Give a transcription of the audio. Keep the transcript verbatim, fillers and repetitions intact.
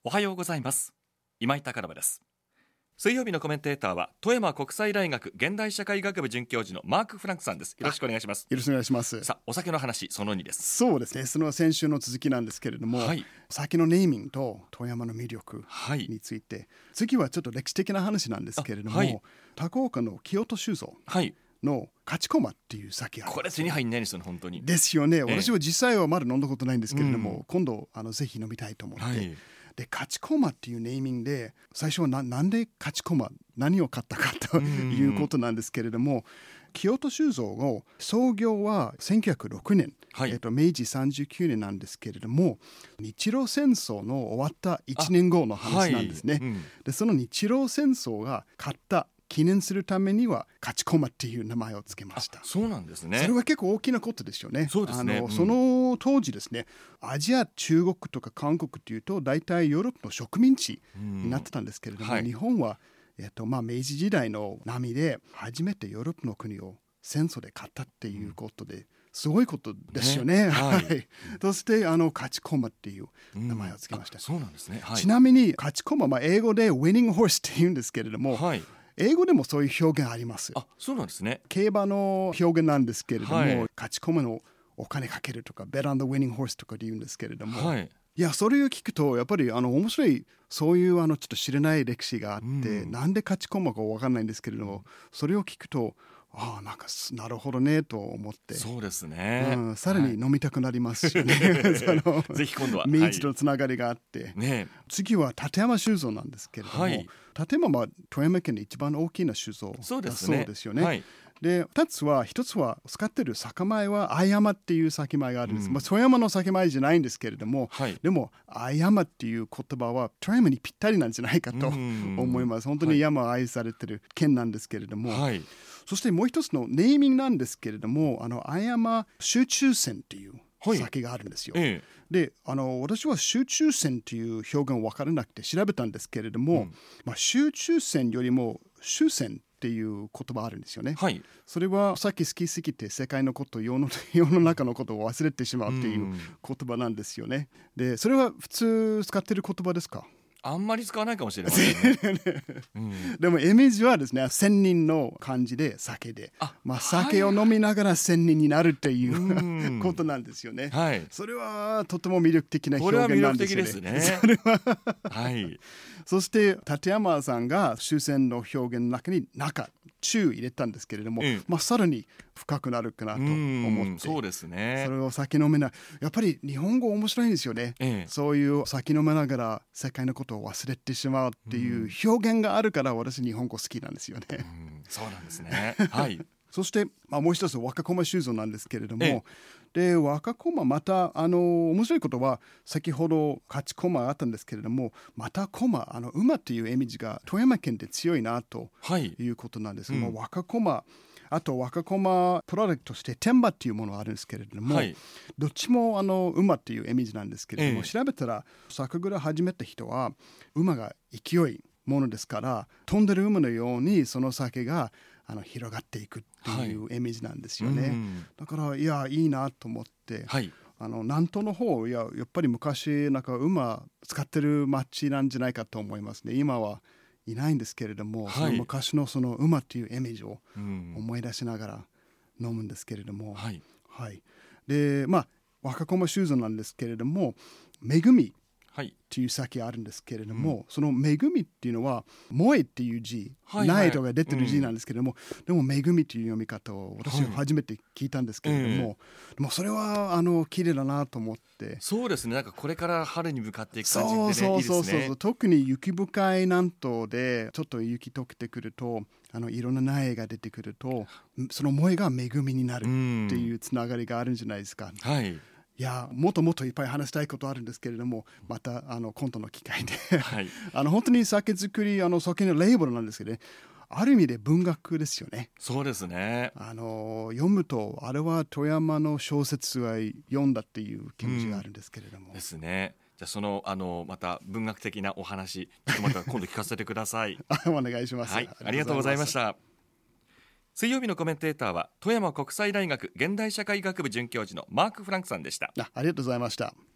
おはようございます。今井貴信です。水曜日のコメンテーターは富山国際大学現代社会学部准教授のマーク・フランクさんです。よろしくお願いします。 よろしくお願いします。 さあ、お酒の話そのにです。 そうですね、その先週の続きなんですけれども、はい、酒のネーミングと富山の魅力について、はい、次はちょっと歴史的な話なんですけれども、はい、高岡の清戸酒造の勝駒っていう酒ある。 これ手に入んないんですよね、本当に。 ですよね、ええ、私は実際はまだ飲んだことないんですけれども、うん、今度あのぜひ飲みたいと思って、はい、で勝駒っていうネーミングで最初は な, なんで勝駒何を買ったかということなんですけれども、清戸酒造の創業はせんきゅうひゃくろくねん、はい、えー、と明治さんじゅうきゅうねんなんですけれども、日露戦争の終わったいちねんごの話なんですね、はい、うん、でその日露戦争が勝った記念するためには勝駒っていう名前をつけました。 そうなんですね。 それは結構大きなことですよね。 そうですね、 あの、 うん、 その当時ですね、アジア、中国とか韓国っていうと大体ヨーロッパの植民地になってたんですけれども、うん、はい、日本は、えっとまあ、明治時代の波で初めてヨーロッパの国を戦争で勝ったっていうことで、うん、すごいことですよね。ね、はいはい、そしてあの勝駒っていう名前をつけました。 うん、そうなんですね、はい、 ちなみに勝駒、まあ、英語で Winning Horse って言うんですけれども、はい、英語でもそういう表現あります。 あ、そうなんですね。 競馬の表現なんですけれども、はい、勝ち込むのお金かけるとか Bet on the winning horse とかで言うんですけれども、はい、いやそれを聞くとやっぱりあの面白い、そういうあのちょっと知れない歴史があって、うん、なんで勝ち込むか分かんないんですけれども、それを聞くとああなんかなるほどねと思って、 そうですね、 うん、さらに飲みたくなりますしね、はい、そのぜひ今度は明治のつながりがあって、はい、ね、次は立山酒造なんですけれども、はい、立山は富山県で一番大きな酒造だそうですよね。はい、でふたつは、ひとつは使ってる酒米は相山っていう酒米があるんです、うん、まあ、富山の酒米じゃないんですけれども、はい、でも相山っていう言葉は富山にぴったりなんじゃないかと思います。本当に山を愛されてる県なんですけれども、はい、そしてもう一つのネーミングなんですけれども、あの相山集中船っていう酒があるんですよ、はい、ええ、であの私は集中船っていう表現分からなくて調べたんですけれども、うん、まあ、集中船よりも終戦っていう言葉あるんですよね、はい、それはさっき好きすぎて世界のこと世の、世の中のことを忘れてしまうっていう言葉なんですよね。でそれは普通使ってる言葉ですか？ あんまり使わないかもしれませんね、うん、 でもイメージはですね、仙人の漢字で酒で、あ、まあ、酒を飲みながら仙人になるっていうことなんですよね、はい、それはとても魅力的な表現なんですよね。 これは魅力的ですね。それははい、そして立山さんが終戦の表現の中に中中入れたんですけれども、うん、まあ、さらに深くなるかなと思って、 そうですね、 それを酒飲めないやっぱり日本語面白いんですよね、ええ、そういう酒飲めながら世界のことを忘れてしまうっていう表現があるから私日本語好きなんですよね、うん、 そうなんですね、はい、 そして、まあ、もう一つ若駒酒造なんですけれども、ええ、で若駒またあの面白いことは先ほど勝ち駒があったんですけれども、また駒あの馬っていうイメージが富山県で強いなということなんです、はい、うん、若駒あと若駒プロダクトとして天馬っていうものがあるんですけれども、はい、どっちもあの馬っていうイメージなんですけれども、ええ、調べたら酒蔵始めた人は馬が勢いものですから、飛んでる馬のようにその酒があの広がっていくっていうイメージなんですよね、はい、だからいやいいなと思って、はい、あの南東の方いややっぱり昔なんか馬使ってる町なんじゃないかと思いますね。今はいないんですけれども、はい、その昔のその馬っていうイメージを思い出しながら飲むんですけれども、はいはい、でまあ若駒酒造なんですけれども、恵みっていう酒があるんですけれども、うん、その恵みっていうのは萌えっていう字、はいはい、ナイトが出てる字なんですけれども、うん、でも恵みっていう読み方を私は初めて聞いたんですけれども、はい、でもそれはあの綺麗だなと思って。 そうですね、なんかこれから春に向かっていく感じで、ね、 そうそうそうそう、 いいですね。 特に雪深い南東でちょっと雪溶けてくるとあのいろんな苗が出てくるとその萌えが恵みになるっていうつながりがあるんじゃないですか、うん、はい、いやもっともっといっぱい話したいことあるんですけれども、またあの今度の機会で、はい、あの本当に酒造りあの酒のレーベルなんですけどね、ある意味で文学ですよね。 そうですね、 あの読むとあれは富山の小説は読んだっていう気持ちがあるんですけれども、うん、 ですね。じゃあそのあのまた文学的なお話ちょっとまた今度聞かせてくださいお願いします、 はい、ありがとうございました。水曜日のコメンテーターは富山国際大学現代社会学部准教授のマーク・フランクさんでした。 あ、ありがとうございました。